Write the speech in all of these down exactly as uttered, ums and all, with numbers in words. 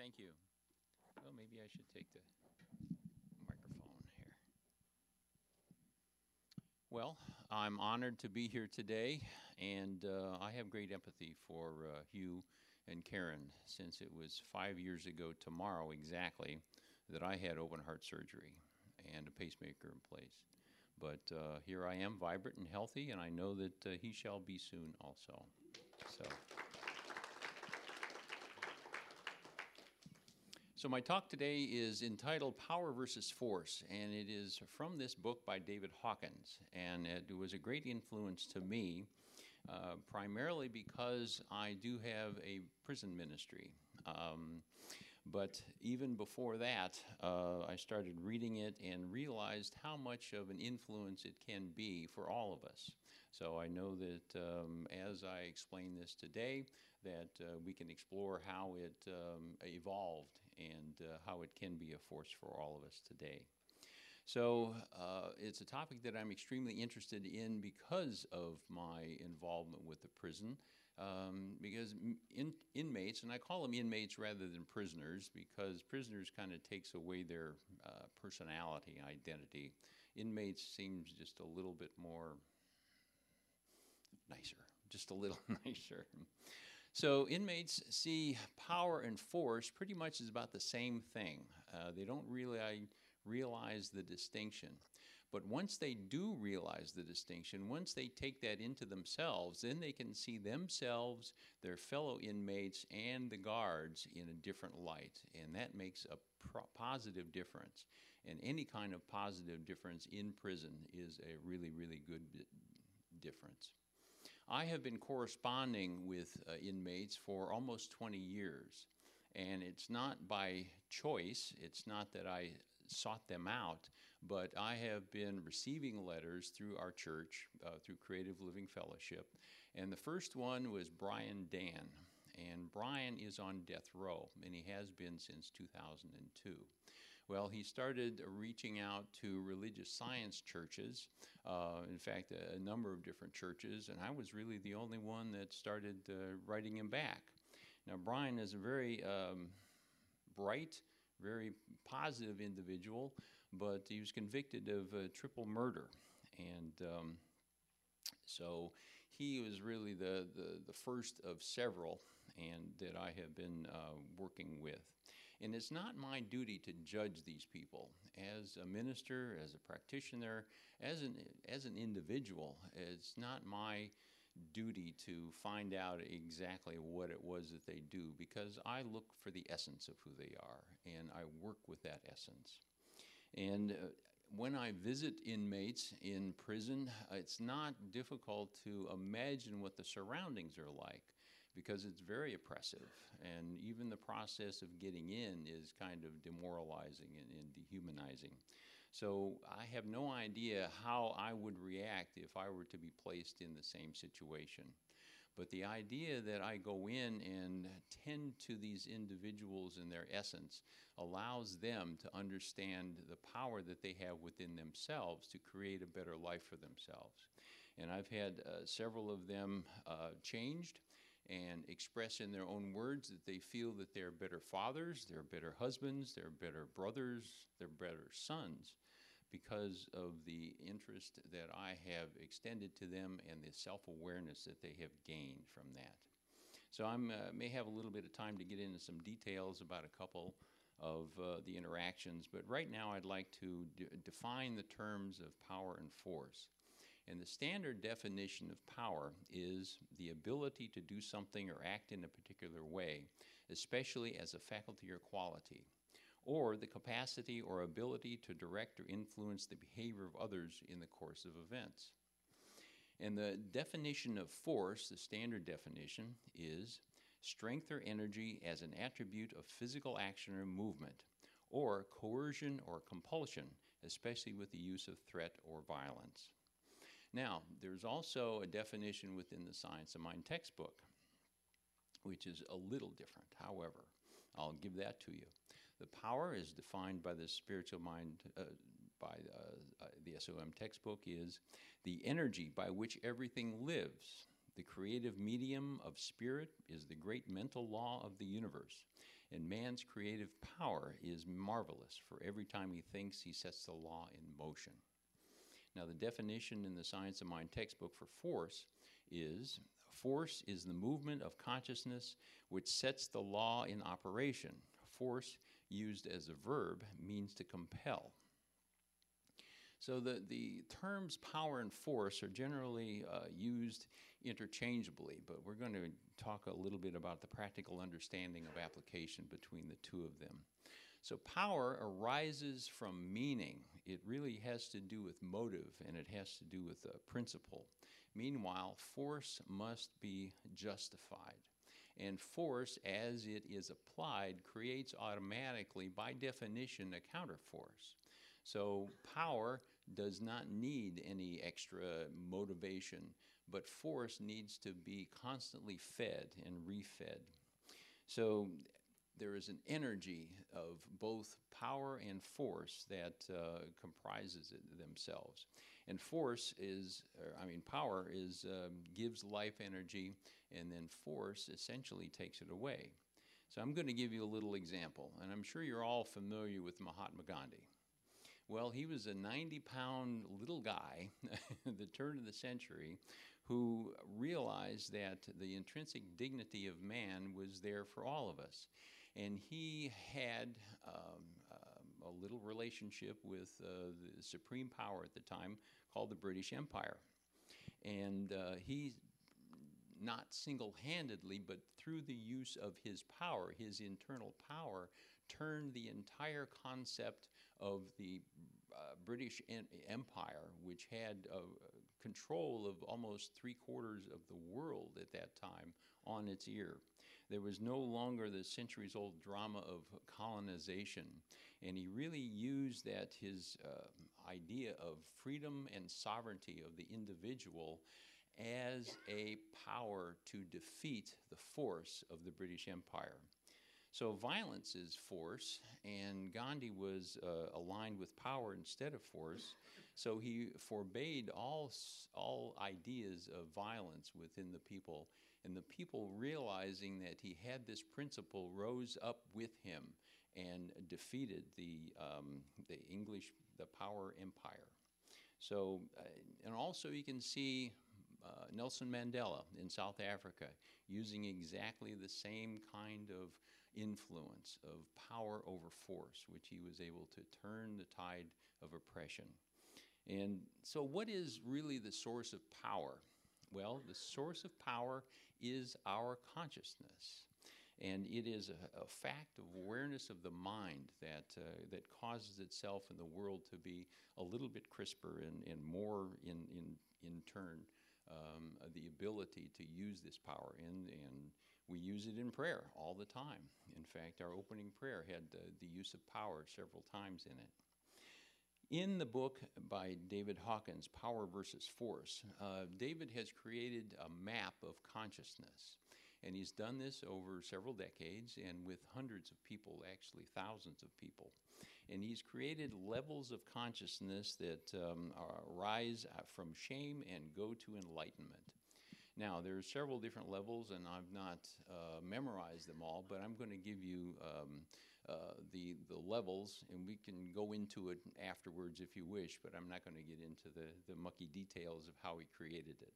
Thank you. Well, maybe I should take the microphone here. Well, I'm honored to be here today, and uh, I have great empathy for uh, Hugh and Karen, since it was five years ago tomorrow exactly that I had open heart surgery and a pacemaker in place. But uh, here I am, vibrant and healthy, and I know that uh, he shall be soon also. So. So my talk today is entitled Power versus Force, and it is from this book by David Hawkins, and it was a great influence to me, uh, primarily because I do have a prison ministry. Um, but even before that, uh, I started reading it and realized how much of an influence it can be for all of us. So I know that um, as I explain this today, that uh, we can explore how it um, evolved and uh, how it can be a force for all of us today. So uh, it's a topic that I'm extremely interested in because of my involvement with the prison. Um, because in, inmates, and I call them inmates rather than prisoners, because prisoners kind of takes away their uh, personality, identity. Inmates seems just a little bit more nicer, just a little nicer. So inmates see power and force pretty much as about the same thing. Uh, they don't really realize the distinction. But once they do realize the distinction, once they take that into themselves, then they can see themselves, their fellow inmates, and the guards in a different light. And that makes a pro- positive difference. And any kind of positive difference in prison is a really, really good difference. I have been corresponding with uh, inmates for almost twenty years, and it's not by choice. It's not that I sought them out, but I have been receiving letters through our church, uh, through Creative Living Fellowship, and the first one was Brian Dan, and Brian is on death row, and he has been since two thousand two. Well, he started reaching out to religious science churches, uh, in fact, a, a number of different churches, and I was really the only one that started uh, writing him back. Now, Brian is a very um, bright, very positive individual, but he was convicted of uh, triple murder, and um, so he was really the, the, the first of several and that I have been uh, working with. And it's not my duty to judge these people. As a minister, as a practitioner, as an, as an individual, it's not my duty to find out exactly what it was that they do, because I look for the essence of who they are, and I work with that essence. And uh, when I visit inmates in prison, it's not difficult to imagine what the surroundings are like, because it's very oppressive, and even the process of getting in is kind of demoralizing and, and dehumanizing. So I have no idea how I would react if I were to be placed in the same situation. But the idea that I go in and tend to these individuals in their essence allows them to understand the power that they have within themselves to create a better life for themselves. And I've had uh, several of them uh, changed and express in their own words that they feel that they're better fathers, they're better husbands, they're better brothers, they're better sons, because of the interest that I have extended to them and the self-awareness that they have gained from that. So I uh, may have a little bit of time to get into some details about a couple of uh, the interactions, but right now I'd like to d- define the terms of power and force. And the standard definition of power is the ability to do something or act in a particular way, especially as a faculty or quality, or the capacity or ability to direct or influence the behavior of others in the course of events. And the definition of force, the standard definition, is strength or energy as an attribute of physical action or movement, or coercion or compulsion, especially with the use of threat or violence. Now, there's also a definition within the Science of Mind textbook, which is a little different. However, I'll give that to you. The power is defined by the spiritual mind, uh, by uh, uh, the S O M textbook, is the energy by which everything lives. The creative medium of spirit is the great mental law of the universe. And man's creative power is marvelous, for every time he thinks, he sets the law in motion. Now, the definition in the Science of Mind textbook for force is, force is the movement of consciousness which sets the law in operation. Force, used as a verb, means to compel. So the, the terms power and force are generally uh, used interchangeably, but we're going to talk a little bit about the practical understanding of application between the two of them. So power arises from meaning. It really has to do with motive, and it has to do with a principle. Meanwhile, force must be justified. And force, as it is applied, creates automatically, by definition, a counterforce. So power does not need any extra motivation, but force needs to be constantly fed and refed. So there is an energy of both power and force that uh, comprises it themselves. And force is, or, I mean, power is um, gives life energy, and then force essentially takes it away. So I'm going to give you a little example, and I'm sure you're all familiar with Mahatma Gandhi. Well, he was a ninety pound little guy at the turn of the century who realized that the intrinsic dignity of man was there for all of us. And he had um, uh, a little relationship with uh, the supreme power at the time called the British Empire. And uh, he, not single-handedly, but through the use of his power, his internal power, turned the entire concept of the uh, British en- Empire, which had uh, control of almost three-quarters of the world at that time, on its ear. There was no longer the centuries-old drama of colonization, and he really used that, his uh, idea of freedom and sovereignty of the individual, as a power to defeat the force of the British Empire. So violence is force, and Gandhi was uh, aligned with power instead of force, so he forbade all, all ideas of violence within the people, and the people, realizing that he had this principle, rose up with him and defeated the, um, the English, the power empire. So, uh, and also you can see uh, Nelson Mandela in South Africa using exactly the same kind of influence of power over force, which he was able to turn the tide of oppression. And so what is really the source of power? Well, the source of power is our consciousness. And it is a, a fact of awareness of the mind that, uh, that causes itself in the world to be a little bit crisper and, and more in, in, in turn um, the ability to use this power. And, and we use it in prayer all the time. In fact, our opening prayer had uh, the use of power several times in it. In the book by David Hawkins, Power versus Force, uh, David has created a map of consciousness. And he's done this over several decades and with hundreds of people, actually thousands of people. And he's created levels of consciousness that um, are, rise from shame and go to enlightenment. Now, there are several different levels, and I've not uh, memorized them all, but I'm going to give you um, uh, the, the levels, and we can go into it afterwards if you wish, but I'm not going to get into the, the mucky details of how he created it.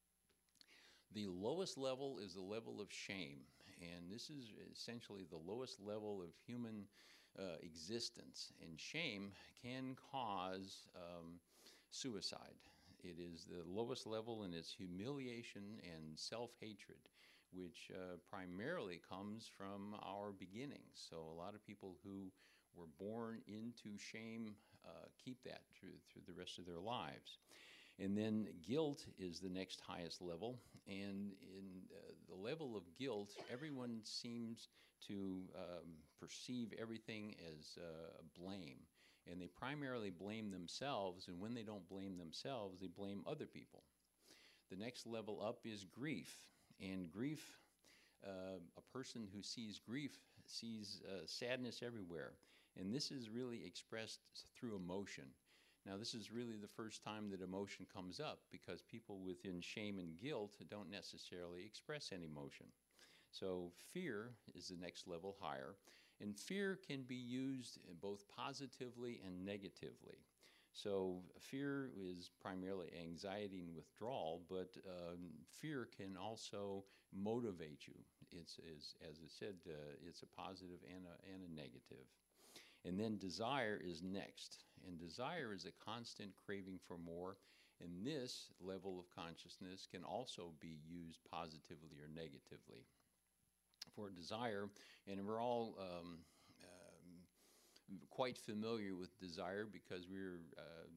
The lowest level is the level of shame, and this is essentially the lowest level of human uh, existence, and shame can cause um, suicide. It is the lowest level, and it's humiliation and self-hatred, which uh, primarily comes from our beginnings. So a lot of people who were born into shame uh, keep that through, through the rest of their lives. And then guilt is the next highest level, and in uh, the level of guilt, everyone seems to um, perceive everything as uh, blame. And they primarily blame themselves, and when they don't blame themselves, they blame other people. The next level up is grief, and grief, uh, a person who sees grief sees uh, sadness everywhere, and this is really expressed through emotion. Now, this is really the first time that emotion comes up, because people within shame and guilt don't necessarily express any emotion. So fear is the next level higher, and fear can be used in both positively and negatively. So fear is primarily anxiety and withdrawal, but um, fear can also motivate you. It's, is, as I said, uh, it's a positive and a, and a negative. And then desire is next. And desire is a constant craving for more. And this level of consciousness can also be used positively or negatively. For desire, and we're all um, um, quite familiar with desire because we're uh,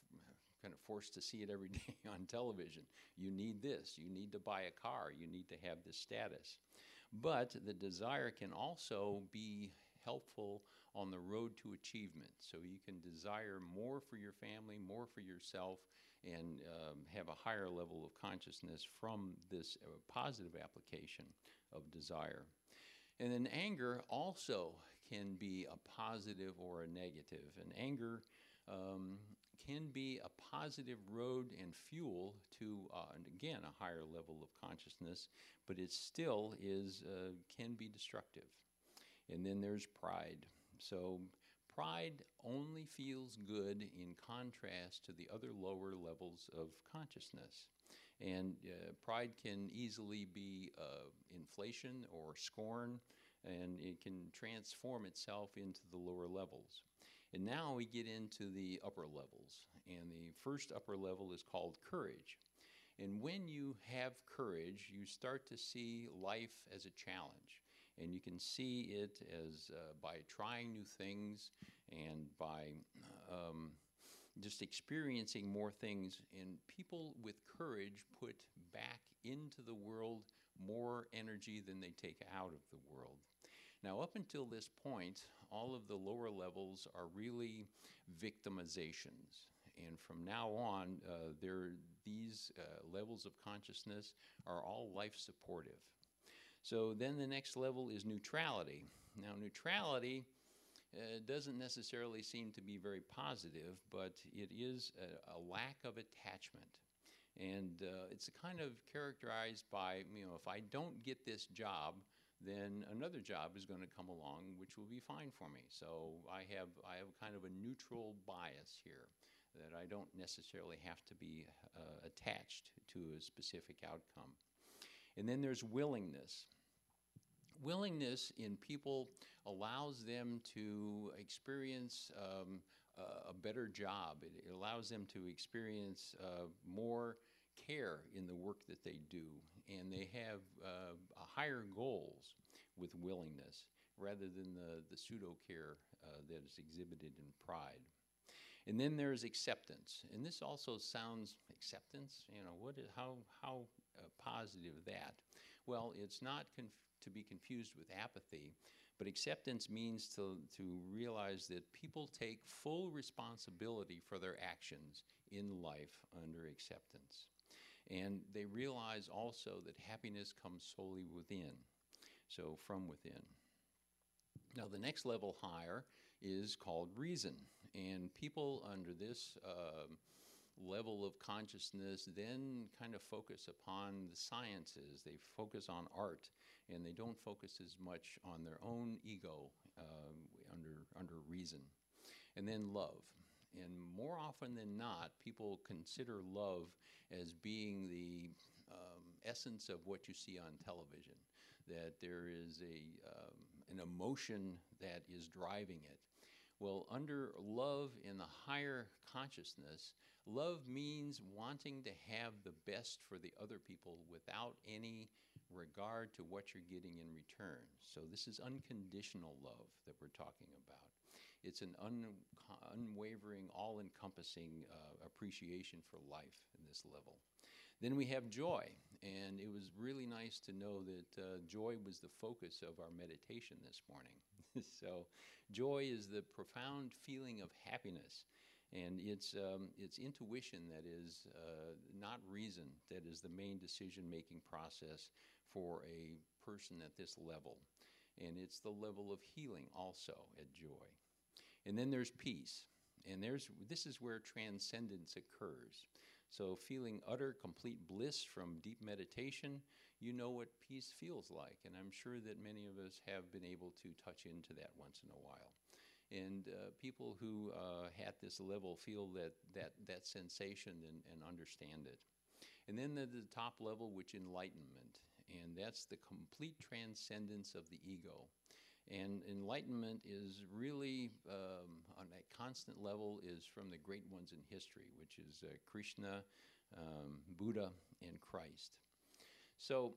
f- kind of forced to see it every day on television. You need this, you need to buy a car, you need to have this status. But the desire can also be helpful on the road to achievement. So you can desire more for your family, more for yourself, and um, have a higher level of consciousness from this uh, positive application of desire. And then anger also can be a positive or a negative. And anger um, can be a positive road and fuel to, uh, and again, a higher level of consciousness, but it still is uh, can be destructive. And then there's pride. So pride only feels good in contrast to the other lower levels of consciousness. And uh, pride can easily be uh, inflation or scorn, and it can transform itself into the lower levels. And now we get into the upper levels. And the first upper level is called courage. And when you have courage, you start to see life as a challenge. And you can see it as uh, by trying new things and by um, just experiencing more things. And people with courage put back into the world more energy than they take out of the world. Now, up until this point, all of the lower levels are really victimizations. And from now on, uh, there, these uh, levels of consciousness are all life supportive. So then the next level is neutrality. Now, neutrality uh, doesn't necessarily seem to be very positive, but it is a, a lack of attachment. And uh, it's kind of characterized by, you know, if I don't get this job, then another job is going to come along which will be fine for me. So I have, I have kind of a neutral bias here, that I don't necessarily have to be uh, attached to a specific outcome. And then there's willingness. Willingness in people allows them to experience um, a better job. It, it allows them to experience uh, more care in the work that they do, and they have uh, higher goals with willingness rather than the, the pseudo-care uh, that is exhibited in pride. And then there's acceptance, and this also sounds, acceptance, you know, what is, how, how uh, positive that? Well, it's not conf to be confused with apathy, but acceptance means to, to realize that people take full responsibility for their actions in life under acceptance. And they realize also that happiness comes solely within, so from within. Now, the next level higher is called reason. And people under this uh, level of consciousness then kind of focus upon the sciences. They focus on art, and they don't focus as much on their own ego uh, under, under reason. And then love. And more often than not, people consider love as being the um, essence of what you see on television, that there is a, um, an emotion that is driving it. Well, under love in the higher consciousness, love means wanting to have the best for the other people without any regard to what you're getting in return. So this is unconditional love that we're talking about. It's an un unwavering, all-encompassing uh, appreciation for life in this level. Then we have joy, and it was really nice to know that uh, joy was the focus of our meditation this morning. So joy is the profound feeling of happiness, and it's, um, it's intuition that is uh, not reason, that is the main decision-making process for a person at this level. And it's the level of healing also at joy. And then there's peace, and there's, this is where transcendence occurs. So feeling utter, complete bliss from deep meditation, you know what peace feels like. And I'm sure that many of us have been able to touch into that once in a while. And uh, people who uh, at this level feel that that, that sensation and, and understand it. And then the, the top level, which enlightenment, and that's the complete transcendence of the ego. And enlightenment is really, um, on a constant level, is from the great ones in history, which is uh, Krishna, um, Buddha, and Christ. So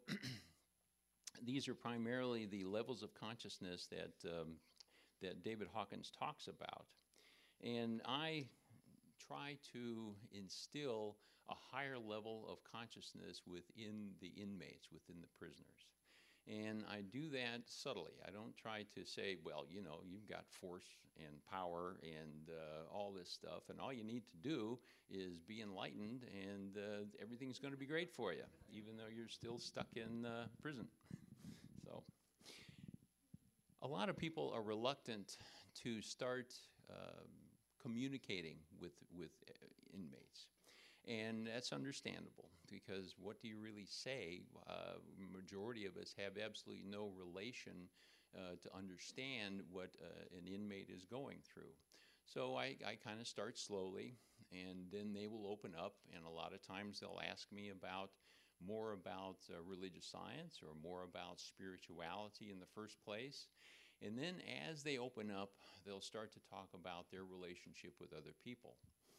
these are primarily the levels of consciousness that, um, that David Hawkins talks about. And I try to instill a higher level of consciousness within the inmates, within the prisoners. And I do that subtly. I don't try to say, well, you know, you've got force and power and uh, all this stuff, and all you need to do is be enlightened, and uh, everything's going to be great for you, even though you're still stuck in uh, prison. So, a lot of people are reluctant to start uh, communicating with with uh, inmates. And that's understandable, because what do you really say? Uh, majority of us have absolutely no relation uh, to understand what uh, an inmate is going through. So I, I kind of start slowly, and then they will open up, and a lot of times they'll ask me about more about uh, religious science or more about spirituality in the first place. And then as they open up, they'll start to talk about their relationship with other people.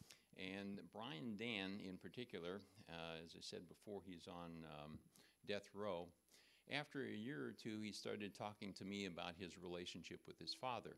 And Brian Dan, in particular, uh, as I said before, he's on um, death row. After a year or two, he started talking to me about his relationship with his father.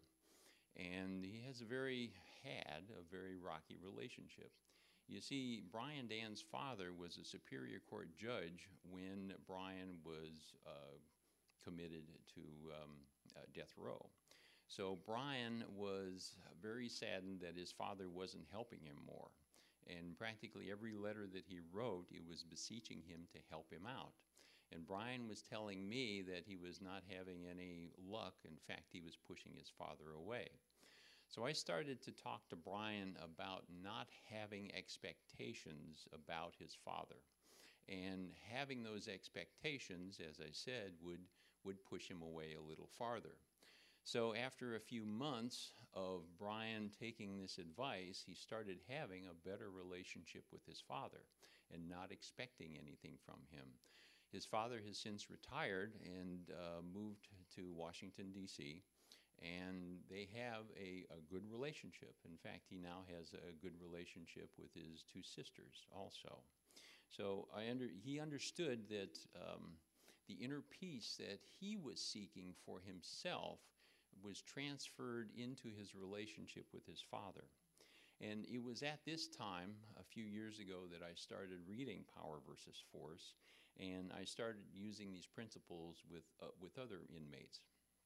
And he has a very, had a very rocky relationship. You see, Brian Dan's father was a Superior Court judge when Brian was uh, committed to um, uh, death row. So Brian was very saddened that his father wasn't helping him more. And practically every letter that he wrote, it was beseeching him to help him out. And Brian was telling me that he was not having any luck. In fact, he was pushing his father away. So I started to talk to Brian about not having expectations about his father. And having those expectations, as I said, would, would push him away a little farther. So after a few months of Brian taking this advice, he started having a better relationship with his father and not expecting anything from him. His father has since retired and uh, moved to Washington, D C, and they have a, a good relationship. In fact, he now has a good relationship with his two sisters also. So I under, he understood that um, the inner peace that he was seeking for himself was transferred into his relationship with his father. And it was at this time, a few years ago, that I started reading Power versus Force, and I started using these principles with, uh, with other inmates.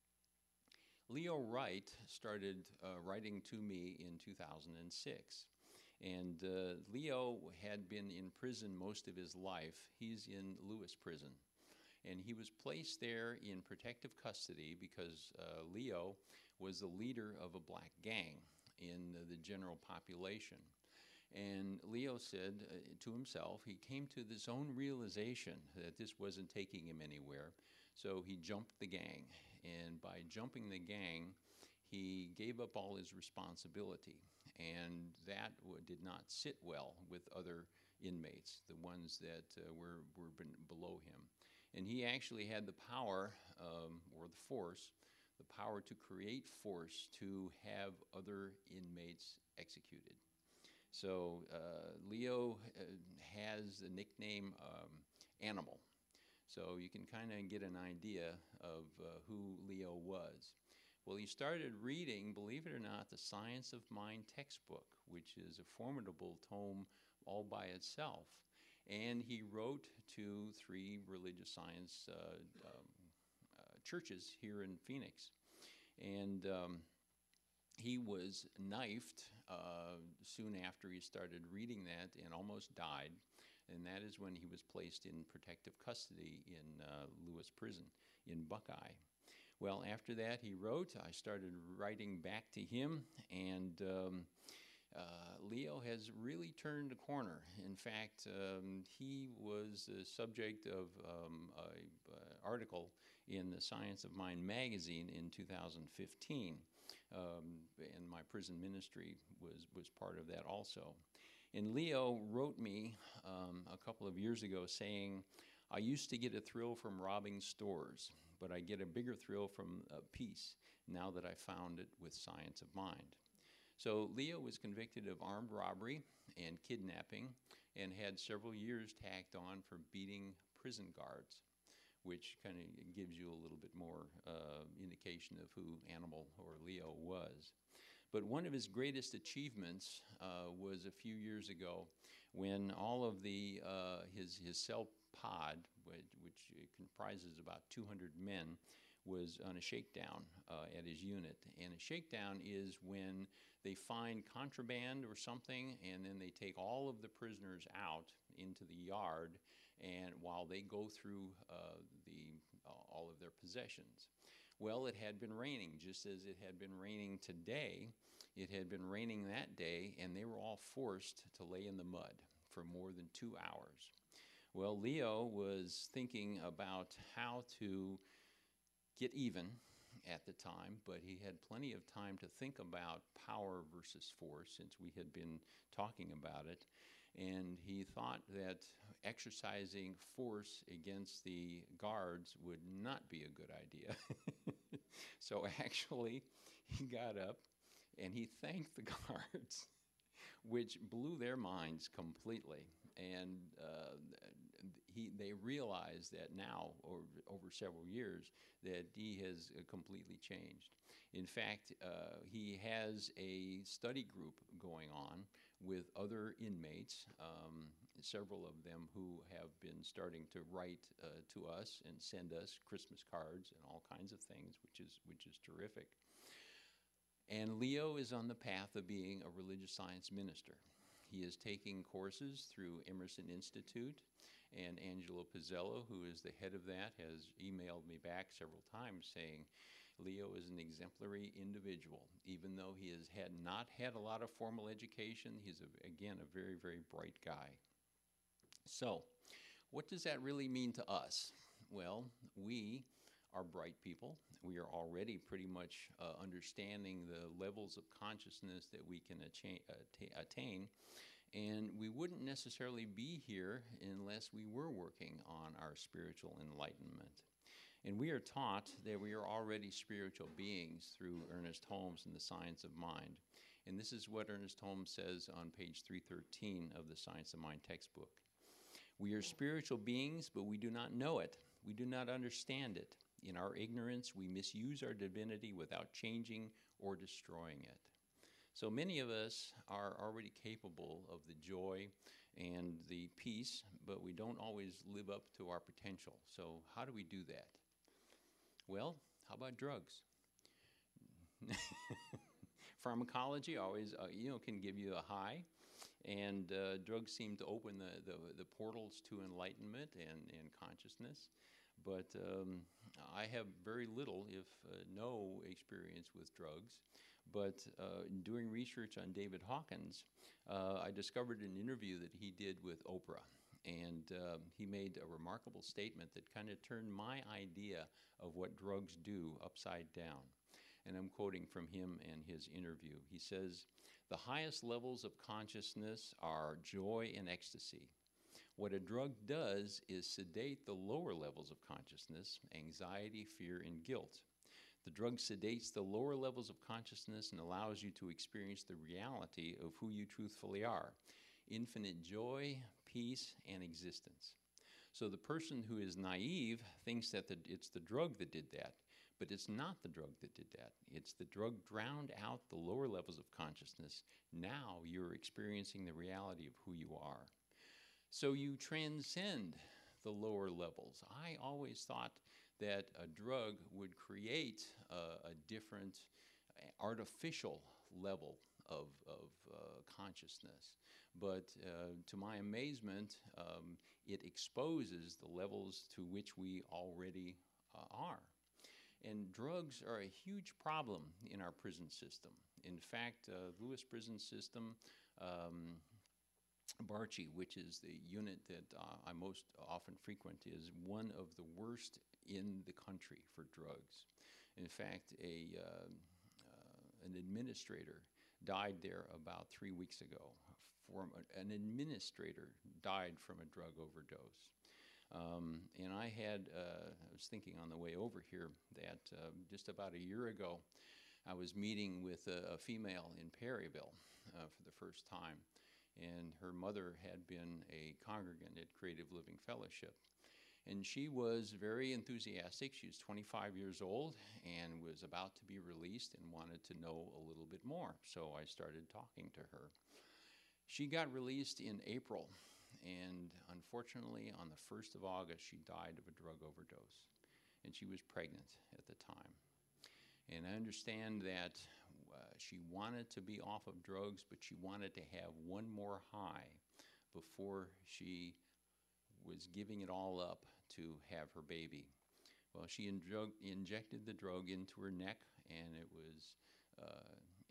Leo Wright started uh, writing to me in two thousand six. And uh, Leo had been in prison most of his life. He's in Lewis Prison. And he was placed there in protective custody because uh, Leo was the leader of a black gang in uh, the general population. And Leo said uh, to himself, he came to this own realization that this wasn't taking him anywhere, so he jumped the gang. And by jumping the gang, he gave up all his responsibility. And that w- did not sit well with other inmates, the ones that uh, were, were ben- below him. And he actually had the power, um, or the force, the power to create force to have other inmates executed. So uh, Leo uh, has the nickname um, Animal. So you can kind of get an idea of uh, who Leo was. Well, he started reading, believe it or not, the Science of Mind textbook, which is a formidable tome all by itself. And he wrote to three religious science uh, um, uh, churches here in Phoenix. And um, he was knifed uh, soon after he started reading that and almost died. And that is when he was placed in protective custody in uh, Lewis Prison in Buckeye. Well, after that, he wrote. I started writing back to him, and um, Uh, Leo has really turned a corner. In fact, um, he was the subject of um, an article in the Science of Mind magazine in two thousand fifteen, um, and my prison ministry was, was part of that also. And Leo wrote me um, a couple of years ago saying, I used to get a thrill from robbing stores, but I get a bigger thrill from uh, peace now that I found it with Science of Mind. So Leo was convicted of armed robbery and kidnapping and had several years tacked on for beating prison guards, which kind of gives you a little bit more uh, indication of who Animal or Leo was. But one of his greatest achievements uh, was a few years ago when all of the uh, his, his cell pod, which, which comprises about two hundred men, was on a shakedown uh, at his unit. And a shakedown is when they find contraband or something, and then they take all of the prisoners out into the yard, and while they go through uh, the uh, all of their possessions. Well, it had been raining, just as it had been raining today. It had been raining that day, and they were all forced to lay in the mud for more than two hours. Well, Leo was thinking about how to get even at the time, but he had plenty of time to think about power versus force, since we had been talking about it. And he thought that exercising force against the guards would not be a good idea. So actually, he got up and he thanked the guards, which blew their minds completely. And uh, he, they realized that now, over, over several years, that he has uh, completely changed. In fact, uh, he has a study group going on with other inmates, um, several of them who have been starting to write uh, to us and send us Christmas cards and all kinds of things, which is, which is terrific. And Leo is on the path of being a religious science minister. He is taking courses through Emerson Institute, and Angelo Pizzello, who is the head of that, has emailed me back several times saying Leo is an exemplary individual. Even though he has had not had a lot of formal education, he's, a, again, a very, very bright guy. So, what does that really mean to us? Well, we are bright people. We are already pretty much uh, understanding the levels of consciousness that we can attain, attain, and we wouldn't necessarily be here unless we were working on our spiritual enlightenment. And we are taught that we are already spiritual beings through Ernest Holmes and the Science of Mind. And this is what Ernest Holmes says on page three thirteen of the Science of Mind textbook. We are spiritual beings, but we do not know it. We do not understand it. In our ignorance, we misuse our divinity without changing or destroying it. So many of us are already capable of the joy and the peace, but we don't always live up to our potential. So how do we do that? Well, how about drugs? Pharmacology always, uh, you know, can give you a high, and uh, drugs seem to open the, the, the portals to enlightenment and, and consciousness. But um, I have very little, if uh, no, experience with drugs. But uh, in doing research on David Hawkins, uh, I discovered an interview that he did with Oprah. And uh, he made a remarkable statement that kind of turned my idea of what drugs do upside down. And I'm quoting from him and his interview. He says, "The highest levels of consciousness are joy and ecstasy. What a drug does is sedate the lower levels of consciousness, anxiety, fear, and guilt. The drug sedates the lower levels of consciousness and allows you to experience the reality of who you truthfully are, infinite joy, peace, and existence." So the person who is naive thinks that the, it's the drug that did that, but it's not the drug that did that. It's the drug drowned out the lower levels of consciousness. Now you're experiencing the reality of who you are. So you transcend the lower levels. I always thought that a drug would create a, a different artificial level of, of uh, consciousness. But uh, to my amazement, um, it exposes the levels to which we already uh, are. And drugs are a huge problem in our prison system. In fact, uh, Lewis Prison System, um, Barchi, which is the unit that uh, I most often frequent, is one of the worst in the country for drugs. In fact, a uh, uh, an administrator died there about three weeks ago. From a, an administrator died from a drug overdose. Um, and I had, uh, I was thinking on the way over here that uh, just about a year ago, I was meeting with a, a female in Perryville uh, for the first time. And her mother had been a congregant at Creative Living Fellowship. And she was very enthusiastic. She was twenty-five years old and was about to be released and wanted to know a little bit more. So I started talking to her. She got released in April, and unfortunately on the first of August she died of a drug overdose. And she was pregnant at the time. And I understand that uh, she wanted to be off of drugs, but she wanted to have one more high before she was giving it all up to have her baby. Well, she injug- injected the drug into her neck, and it was uh,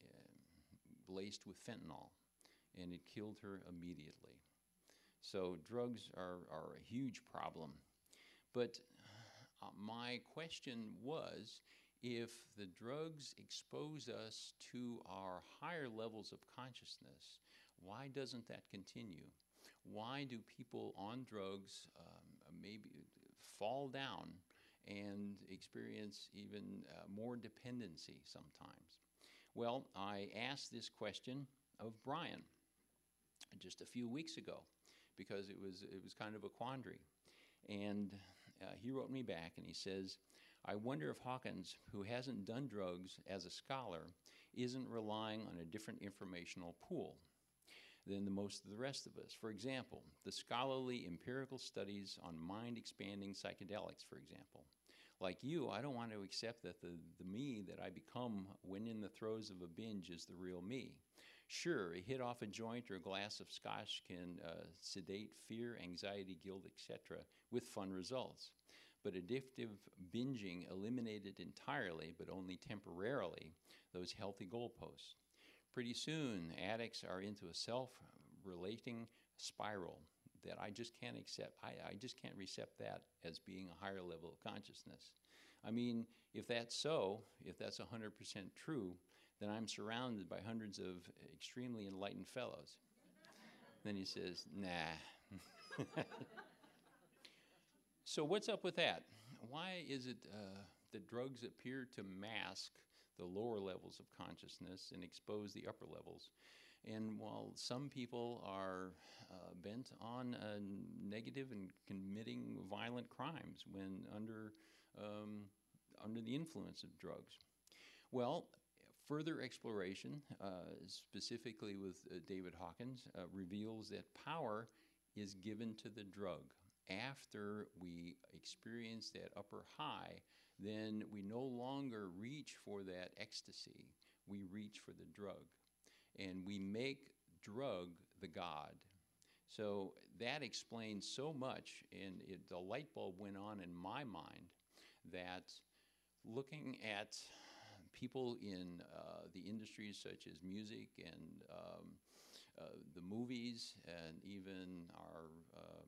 laced with fentanyl, and it killed her immediately. So drugs are, are a huge problem. But uh, my question was, if the drugs expose us to our higher levels of consciousness, why doesn't that continue? Why do people on drugs um, maybe fall down and experience even uh, more dependency sometimes? Well, I asked this question of Brian just a few weeks ago because it was, it was kind of a quandary. And uh, he wrote me back and he says, I wonder if Hawkins, who hasn't done drugs as a scholar, isn't relying on a different informational pool than the most of the rest of us. For example, the scholarly empirical studies on mind-expanding psychedelics, for example. Like you, I don't want to accept that the, the me that I become when in the throes of a binge is the real me. Sure, a hit off a joint or a glass of scotch can uh, sedate fear, anxiety, guilt, et cetera with fun results. But addictive binging eliminated entirely, but only temporarily, those healthy goalposts. Pretty soon, addicts are into a self-relating spiral that I just can't accept. I, I just can't accept that as being a higher level of consciousness. I mean, if that's so, if that's one hundred percent true, then I'm surrounded by hundreds of extremely enlightened fellows. Then he says, nah. So what's up with that? Why is it uh, that drugs appear to mask the lower levels of consciousness and expose the upper levels? And while some people are uh, bent on uh, negative and committing violent crimes when under, um, under the influence of drugs. Well, further exploration, uh, specifically with uh, David Hawkins, uh, reveals that power is given to the drug. After we experience that upper high, then we no longer reach for that ecstasy. We reach for the drug. And we make drug the God. So that explains so much, and it, the light bulb went on in my mind that looking at people in uh, the industries such as music and um, uh, the movies and even our um,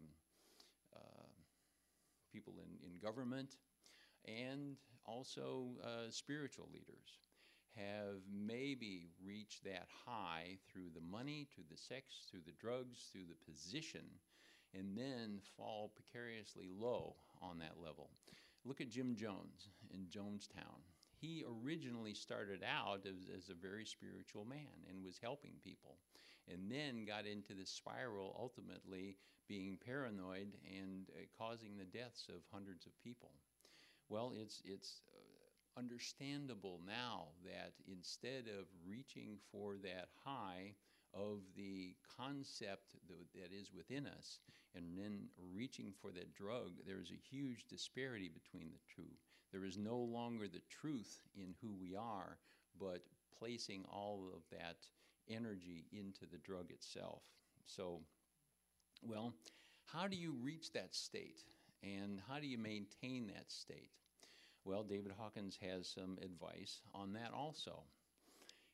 uh, people in, in government and also uh, spiritual leaders have maybe reached that high through the money, through the sex, through the drugs, through the position, and then fall precariously low on that level. Look at Jim Jones in Jonestown. He originally started out as, as a very spiritual man and was helping people, and then got into this spiral, ultimately being paranoid and uh, causing the deaths of hundreds of people. Well, it's, it's uh, understandable now that instead of reaching for that high of the concept that, that is within us and then reaching for that drug, there's a huge disparity between the two. There is no longer the truth in who we are, but placing all of that energy into the drug itself. So, well, how do you reach that state? And how do you maintain that state? Well, David Hawkins has some advice on that also.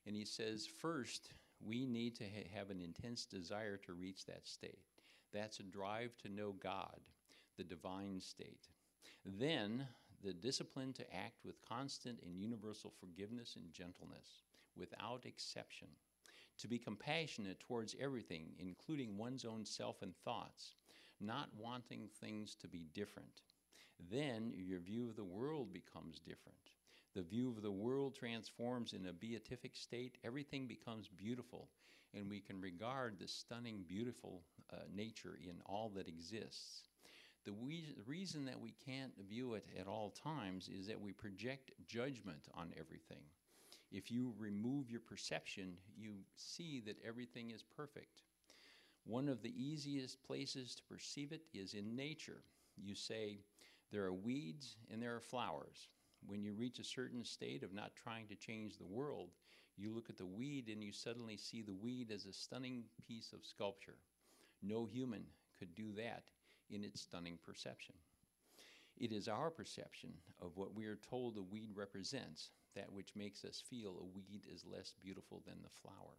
And he says, first, we need to ha- have an intense desire to reach that state. That's a drive to know God, the divine state. Then, the discipline to act with constant and universal forgiveness and gentleness, without exception. To be compassionate towards everything, including one's own self and thoughts, not wanting things to be different. Then your view of the world becomes different. The view of the world transforms in a beatific state. Everything becomes beautiful, and we can regard the stunning, beautiful uh, nature in all that exists. The we- reason that we can't view it at all times is that we project judgment on everything. If you remove your perception, you see that everything is perfect. One of the easiest places to perceive it is in nature. You say, there are weeds and there are flowers. When you reach a certain state of not trying to change the world, you look at the weed and you suddenly see the weed as a stunning piece of sculpture. No human could do that in its stunning perception. It is our perception of what we are told the weed represents, that which makes us feel a weed is less beautiful than the flower.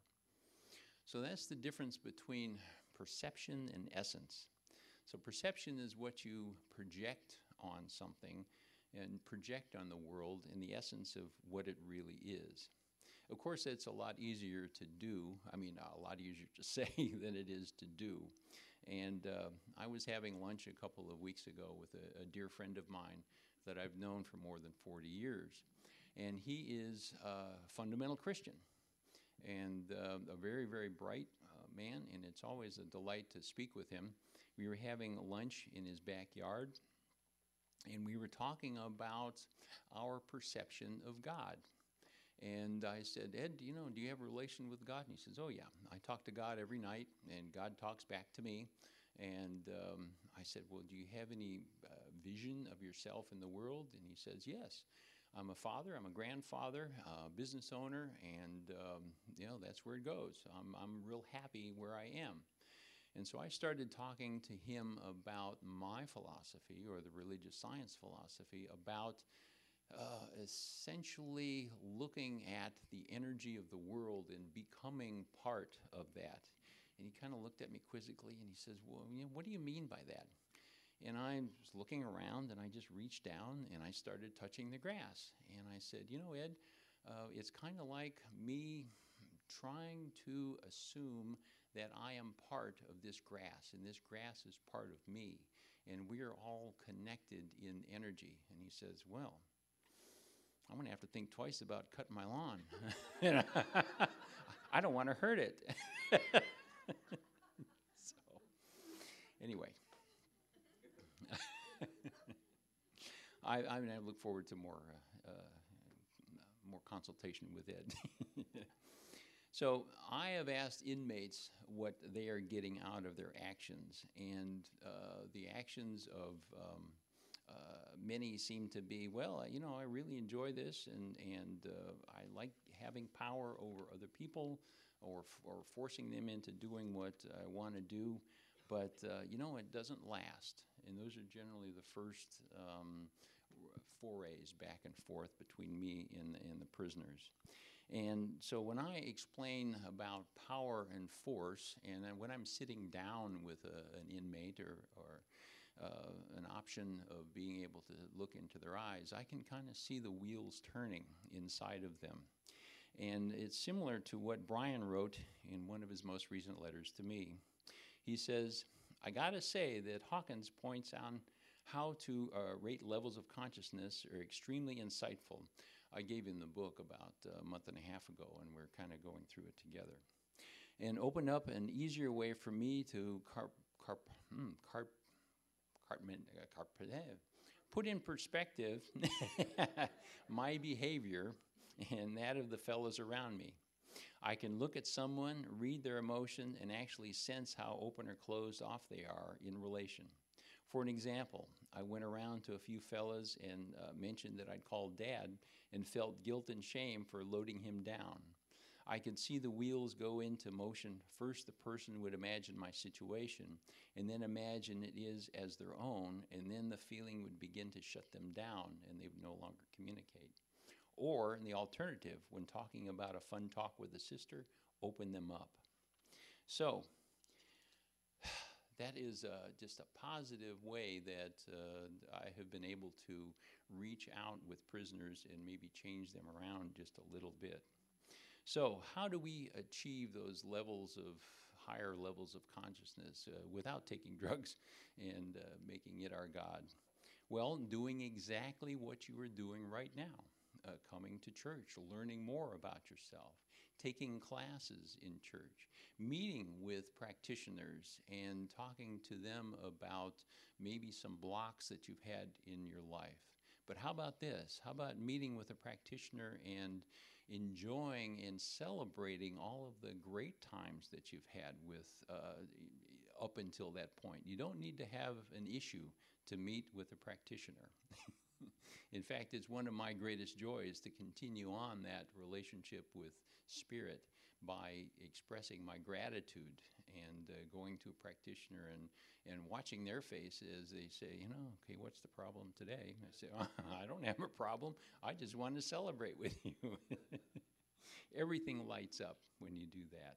So that's the difference between perception and essence. So perception is what you project on something and project on the world in the essence of what it really is. Of course, it's a lot easier to do, I mean, a lot easier to say than it is to do. And uh, I was having lunch a couple of weeks ago with a, a dear friend of mine that I've known for more than forty years. And he is a fundamental Christian and uh, a very, very bright uh, man, and it's always a delight to speak with him. We were having lunch in his backyard, and we were talking about our perception of God. And I said, Ed, you know, do you have a relation with God? And he says, oh, yeah. I talk to God every night, and God talks back to me. And um, I said, well, do you have any uh, vision of yourself in the world? And he says, yes. I'm a father, I'm a grandfather, uh, business owner, and, um, you know, that's where it goes. I'm, I'm real happy where I am. And so I started talking to him about my philosophy, or the religious science philosophy, about Uh, essentially looking at the energy of the world and becoming part of that. And he kind of looked at me quizzically and he says, well, you know, what do you mean by that? And I was looking around and I just reached down and I started touching the grass. And I said, you know, Ed, uh, it's kind of like me trying to assume that I am part of this grass and this grass is part of me. And we are all connected in energy. And he says, well, I'm going to have to think twice about cutting my lawn. I don't want to hurt it. So, anyway, I, I mean, I look forward to more, uh, uh, more consultation with Ed. So I have asked inmates what they are getting out of their actions, and uh, the actions of um, Uh, many seem to be, well, you know, I really enjoy this, and, and uh, I like having power over other people or, f- or forcing them into doing what I want to do. But, uh, you know, it doesn't last. And those are generally the first um, forays back and forth between me and, and the prisoners. And so when I explain about power and force, and then when I'm sitting down with a, an inmate or, or Uh, an option of being able to look into their eyes, I can kind of see the wheels turning inside of them. And it's similar to what Brian wrote in one of his most recent letters to me. He says, I gotta say that Hawkins points out how to uh, rate levels of consciousness are extremely insightful. I gave him the book about a month and a half ago, and we're kind of going through it together. And open up an easier way for me to carp, carp, hmm, carp, put in perspective my behavior and that of the fellows around me. I can look at someone, read their emotion, and actually sense how open or closed off they are in relation. For an example, I went around to a few fellas and uh, mentioned that I'd called Dad and felt guilt and shame for loading him down. I could see the wheels go into motion. First, the person would imagine my situation, and then imagine it is as their own, and then the feeling would begin to shut them down, and they would no longer communicate. Or, in the alternative, when talking about a fun talk with a sister, open them up. So, that is uh, just a positive way that uh, I have been able to reach out with prisoners and maybe change them around just a little bit. So how do we achieve those levels of, higher levels of consciousness uh, without taking drugs and uh, making it our God? Well, doing exactly what you are doing right now. Uh, coming to church, learning more about yourself, taking classes in church, meeting with practitioners and talking to them about maybe some blocks that you've had in your life. But how about this? How about meeting with a practitioner and enjoying and celebrating all of the great times that you've had with uh, up until that point? You don't need to have an issue to meet with a practitioner. In fact, it's one of my greatest joys to continue on that relationship with Spirit by expressing my gratitude and uh, going to a practitioner and, and watching their face as they say, you know, okay, what's the problem today? I say, oh, I don't have a problem. I just want to celebrate with you. Everything lights up when you do that.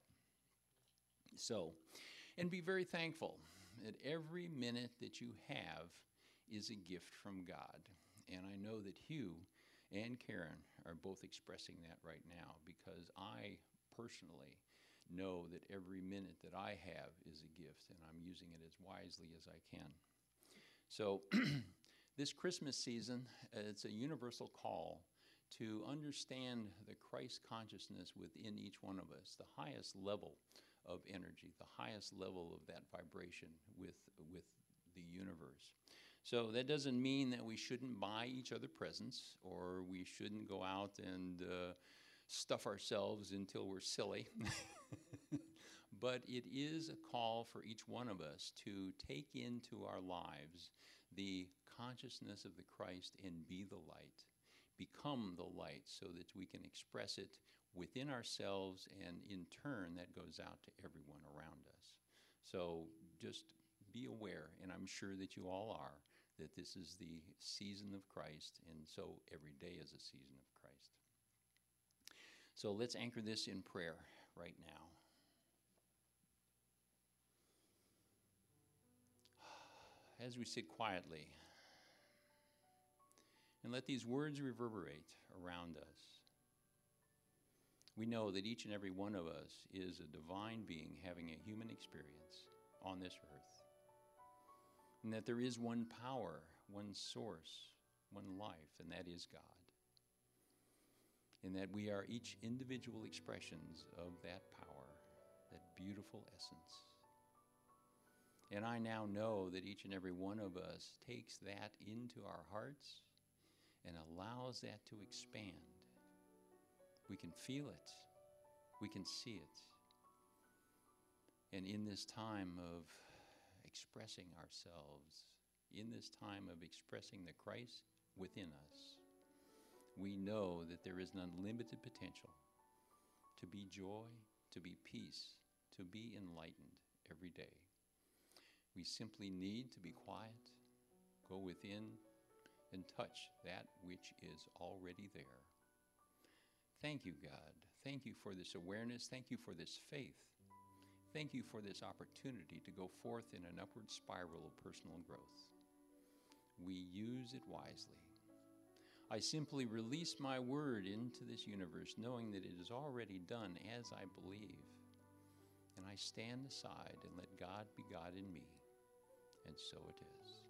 So, and be very thankful that every minute that you have is a gift from God. And I know that Hugh and Karen are both expressing that right now, because I personally know that every minute that I have is a gift, and I'm using it as wisely as I can. So this Christmas season, uh, it's a universal call to understand the Christ consciousness within each one of us, the highest level of energy, the highest level of that vibration with, with the universe. So that doesn't mean that we shouldn't buy each other presents, or we shouldn't go out and uh, stuff ourselves until we're silly. But it is a call for each one of us to take into our lives the consciousness of the Christ and be the light, become the light, so that we can express it within ourselves, and in turn that goes out to everyone around us. So just be aware, and I'm sure that you all are, that this is the season of Christ, and so every day is a season of Christ. So let's anchor this in prayer right now. As we sit quietly, and let these words reverberate around us, we know that each and every one of us is a divine being having a human experience on this earth. And that there is one power, one source, one life, and that is God. And that we are each individual expressions of that power, that beautiful essence. And I now know that each and every one of us takes that into our hearts and allows that to expand. We can feel it. We can see it. And in this time of expressing ourselves, in this time of expressing the Christ within us, we know that there is an unlimited potential to be joy, to be peace, to be enlightened every day. We simply need to be quiet, go within, and touch that which is already there. Thank you, God. Thank you for this awareness. Thank you for this faith. Thank you for this opportunity to go forth in an upward spiral of personal growth. We use it wisely. I simply release my word into this universe, knowing that it is already done as I believe. And I stand aside and let God be God in me. And so it is.